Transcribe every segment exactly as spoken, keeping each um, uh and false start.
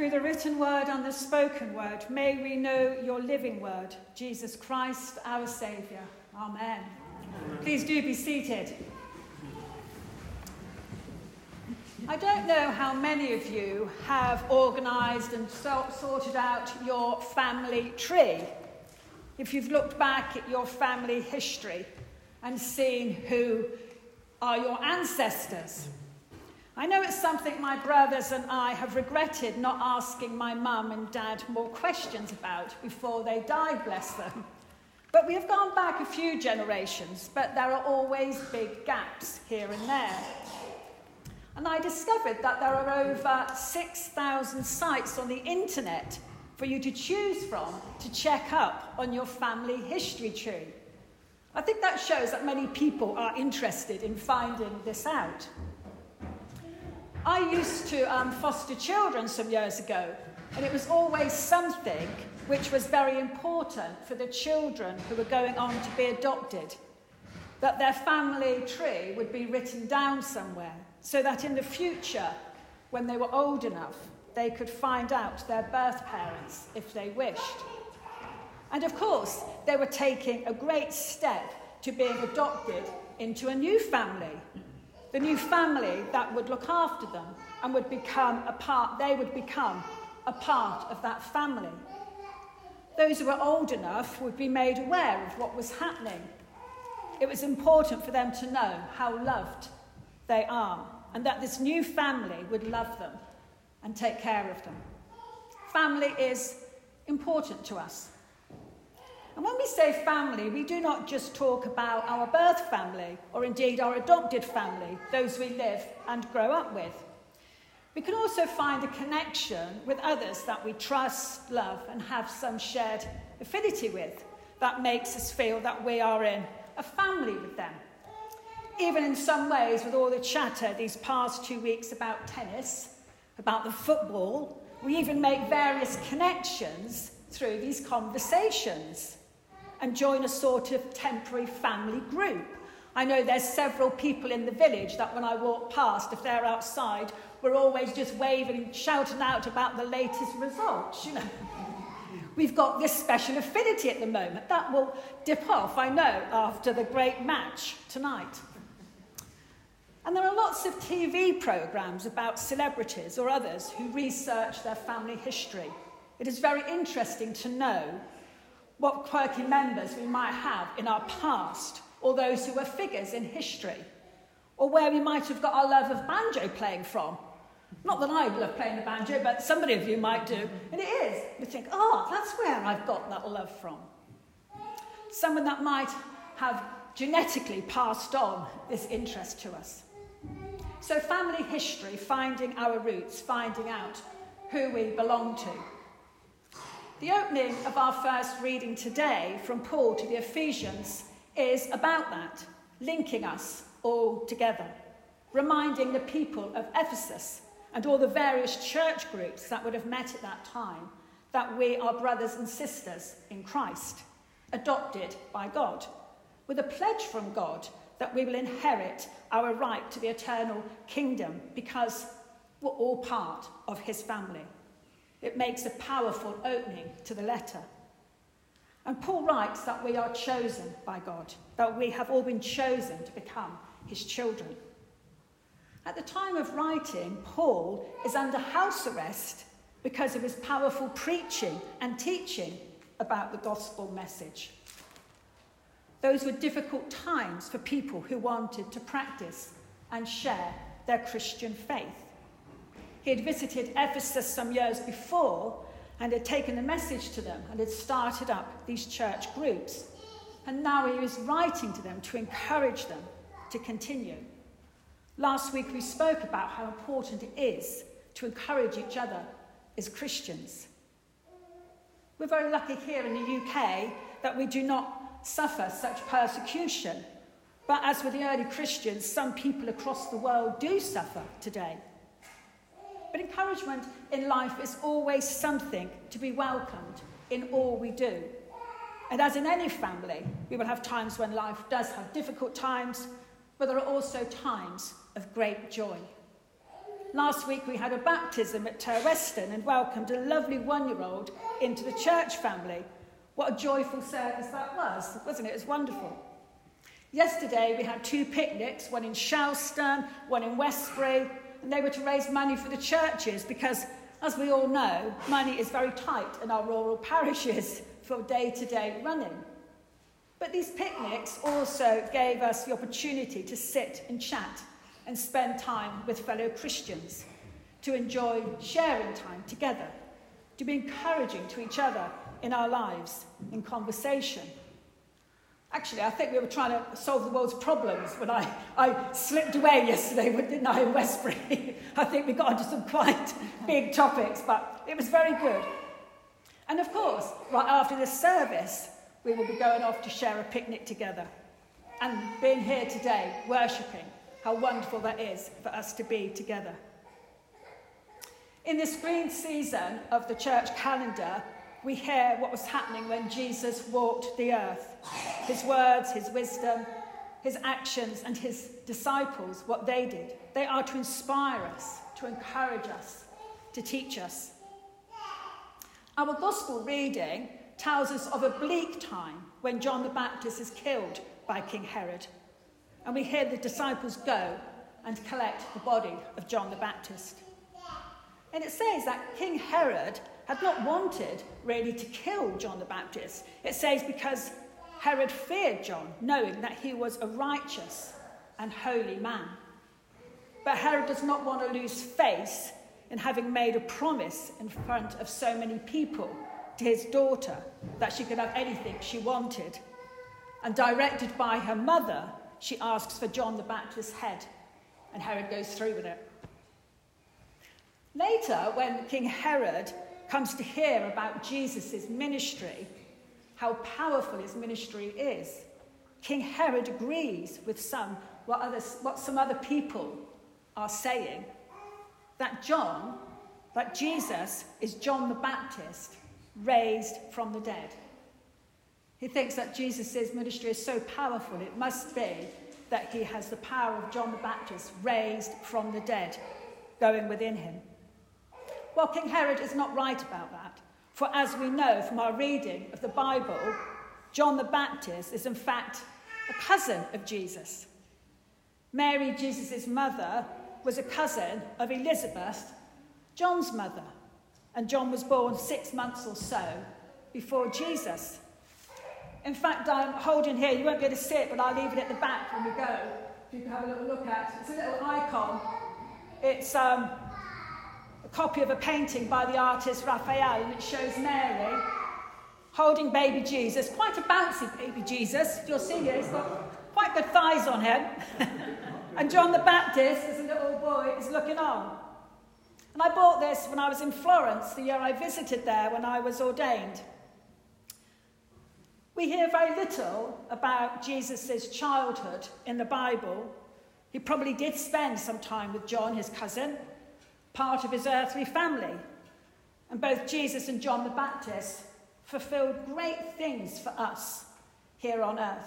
Through the written word and the spoken word, may we know your living word, Jesus Christ, our Saviour. Amen. Amen. Please do be seated. I don't know how many of you have organised and so- sorted out your family tree. If you've looked back at your family history and seen who are your ancestors. I know it's something my brothers and I have regretted not asking my mum and dad more questions about before they died, bless them. But we have gone back a few generations, but there are always big gaps here and there. And I discovered that there are over six thousand sites on the internet for you to choose from to check up on your family history tree. I think that shows that many people are interested in finding this out. I used to um, foster children some years ago, and it was always something which was very important for the children who were going on to be adopted, that their family tree would be written down somewhere, so that in the future, when they were old enough, they could find out their birth parents if they wished. And of course, they were taking a great step to being adopted into a new family. The new family that would look after them and would become a part, they would become a part of that family. Those who were old enough would be made aware of what was happening. It was important for them to know how loved they are and that this new family would love them and take care of them. Family is important to us. And when we say family, we do not just talk about our birth family or indeed our adopted family, those we live and grow up with. We can also find a connection with others that we trust, love, and have some shared affinity with that makes us feel that we are in a family with them. Even in some ways, with all the chatter these past two weeks about tennis, about the football, we even make various connections through these conversations and join a sort of temporary family group. I know there's several people in the village that when I walk past, if they're outside, we're always just waving and shouting out about the latest results, you know. We've got this special affinity at the moment. That will dip off, I know, after the great match tonight. And there are lots of T V programmes about celebrities or others who research their family history. It is very interesting to know what quirky members we might have in our past, or those who were figures in history, or where we might have got our love of banjo playing from. Not that I love playing the banjo, but somebody of you might do. And it is. You think, oh, that's where I've got that love from. Someone that might have genetically passed on this interest to us. So family history, finding our roots, finding out who we belong to. The opening of our first reading today from Paul to the Ephesians is about that, linking us all together, reminding the people of Ephesus and all the various church groups that would have met at that time that we are brothers and sisters in Christ, adopted by God, with a pledge from God that we will inherit our right to the eternal kingdom because we're all part of his family. It makes a powerful opening to the letter. And Paul writes that we are chosen by God, that we have all been chosen to become his children. At the time of writing, Paul is under house arrest because of his powerful preaching and teaching about the gospel message. Those were difficult times for people who wanted to practice and share their Christian faith. He had visited Ephesus some years before and had taken the message to them and had started up these church groups. And now he was writing to them to encourage them to continue. Last week we spoke about how important it is to encourage each other as Christians. We're very lucky here in the U K that we do not suffer such persecution. But as with the early Christians, some people across the world do suffer today. But encouragement in life is always something to be welcomed in all we do. And as in any family, we will have times when life does have difficult times, but there are also times of great joy. Last week we had a baptism at Ter Weston and welcomed a lovely one-year-old into the church family. What a joyful service that was, wasn't it? It was wonderful. Yesterday we had two picnics, one in Shelston, one in Westbury, and they were to raise money for the churches because, as we all know, money is very tight in our rural parishes for day-to-day running. But these picnics also gave us the opportunity to sit and chat and spend time with fellow Christians, to enjoy sharing time together, to be encouraging to each other in our lives, in conversation. Actually, I think we were trying to solve the world's problems when I, I slipped away yesterday, didn't I, in Westbury. I think we got into some quite big topics, but it was very good. And of course, right after this service, we will be going off to share a picnic together. And being here today, worshipping, how wonderful that is for us to be together. In this green season of the church calendar, we hear what was happening when Jesus walked the earth. His words, his wisdom, his actions, and his disciples, what they did. They are to inspire us, to encourage us, to teach us. Our gospel reading tells us of a bleak time when John the Baptist is killed by King Herod. And we hear the disciples go and collect the body of John the Baptist. And it says that King Herod had not wanted really to kill John the Baptist. It says because Herod feared John, knowing that he was a righteous and holy man. But Herod does not want to lose face in having made a promise in front of so many people to his daughter that she could have anything she wanted. And directed by her mother, she asks for John the Baptist's head, and Herod goes through with it. Later, when King Herod comes to hear about Jesus' ministry, how powerful his ministry is, King Herod agrees with some what, others, what some other people are saying, that John, that Jesus is John the Baptist, raised from the dead. He thinks that Jesus' ministry is so powerful, it must be that he has the power of John the Baptist raised from the dead going within him. Well, King Herod is not right about that, for as we know from our reading of the Bible, John the Baptist is in fact a cousin of Jesus. Mary, Jesus' mother, was a cousin of Elizabeth, John's mother, and John was born six months or so before Jesus. In fact, I'm holding here, you won't be able to see it, but I'll leave it at the back when we go, if you can have a little look at it. It's a little icon. It's um, a copy of a painting by the artist Raphael, and it shows Mary holding baby Jesus, quite a bouncy baby Jesus. You'll see here, he's got quite good thighs on him. And John the Baptist, as a little boy, is looking on. And I bought this when I was in Florence, the year I visited there when I was ordained. We hear very little about Jesus' childhood in the Bible. He probably did spend some time with John, his cousin, part of his earthly family. And both Jesus and John the Baptist fulfilled great things for us here on earth.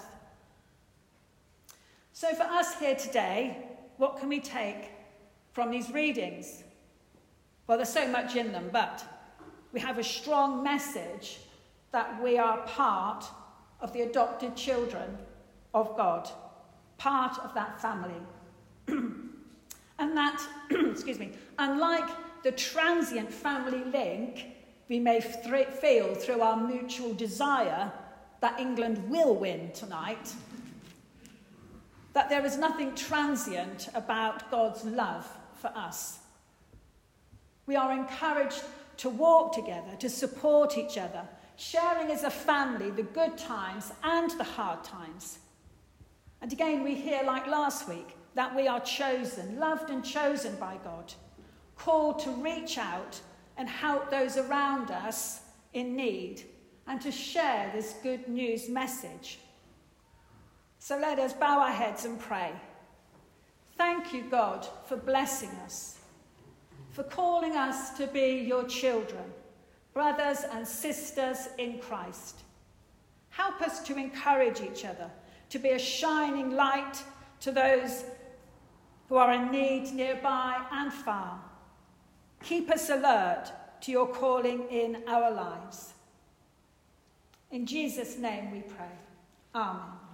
So for us here today, what can we take from these readings? Well, there's so much in them, but we have a strong message that we are part of the adopted children of God, part of that family. And that, excuse me, unlike the transient family link we may th- feel through our mutual desire that England will win tonight, that there is nothing transient about God's love for us. We are encouraged to walk together, to support each other, sharing as a family the good times and the hard times. And again, we hear, like last week, that we are chosen, loved and chosen by God, called to reach out and help those around us in need and to share this good news message. So let us bow our heads and pray. Thank you, God, for blessing us, for calling us to be your children, brothers and sisters in Christ. Help us to encourage each other, to be a shining light to those who are in need nearby and far. Keep us alert to your calling in our lives. In Jesus' name we pray. Amen.